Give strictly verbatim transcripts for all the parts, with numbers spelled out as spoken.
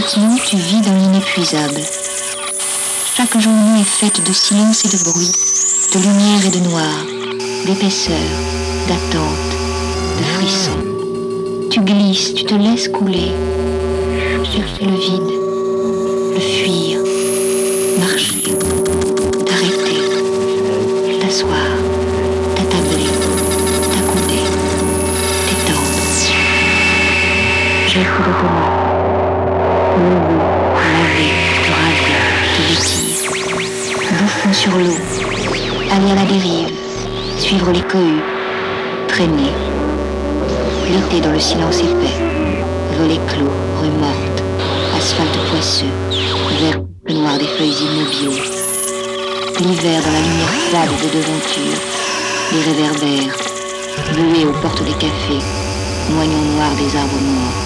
Maintenant, tu vis dans l'inépuisable. Chaque journée est faite de silence et de bruit, de lumière et de noir, d'épaisseur, d'attente, de frissons. Tu glisses, tu te laisses couler, chercher le vide, le fuir, marcher, t'arrêter, t'asseoir, t'attabler, t'accouder, t'étendre. J'ai fait de toi. Lever, laver, te raser, te vêtir. Bouffon sur l'eau, aller à la dérive, suivre les cohues, traîner. L'été dans le silence épais, volets clos, rue morte, asphalte poisseux, vert le noir des feuilles immobiles. L'hiver dans la lumière fade de devanture, les réverbères, buée aux portes des cafés, moignons noirs des arbres morts.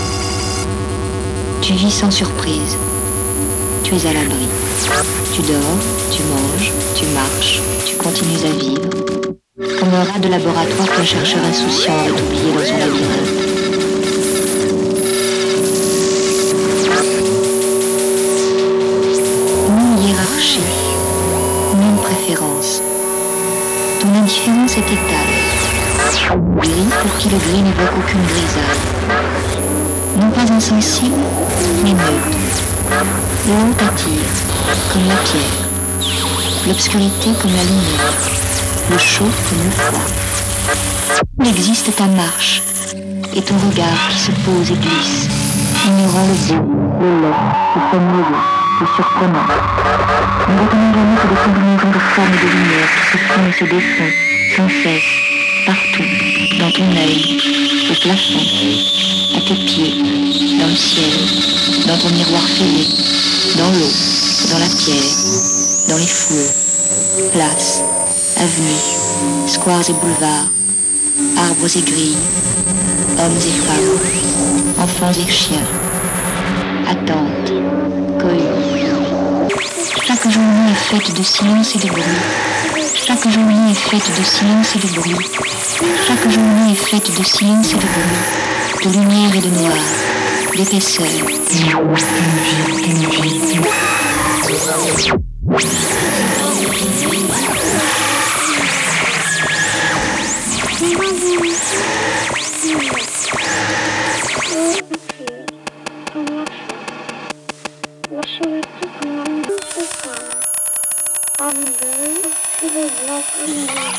Tu vis sans surprise, tu es à l'abri. Tu dors, tu manges, tu marches, tu continues à vivre. Comme un rat de laboratoire qu'un chercheur insouciant aurait oublié dans son labyrinthe. Ni hiérarchie, ni préférence. Ton indifférence est étale. Gris pour qui le gris n'évoque aucune grisade. Non pas insensible, mais neutre. Le haut t'attire, comme la pierre. L'obscurité comme la lumière. Le chaud comme le froid. Il existe ta marche, et ton regard qui se pose et glisse, ignorant le beau, le laid, le fabuleux, le surprenant. Ne retenant jamais que des combinaisons de formes et de lumière qui se font et se défont, sans cesse, partout, dans ton œil, au plafond, à tes pieds, dans le ciel, dans ton miroir fêlé, dans l'eau, dans la pierre, dans les flots, places, avenues, squares et boulevards, arbres et grilles, hommes et femmes, enfants et chiens, attentes, cohues. Chaque journée est faite de silence et de bruit. Chaque journée est faite de silence et de bruit. Chaque journée est faite de silence et de bruit, de lumière et de noir, d'épaisseur.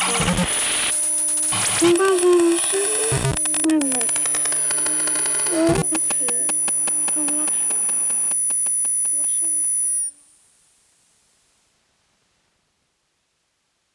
Thank you.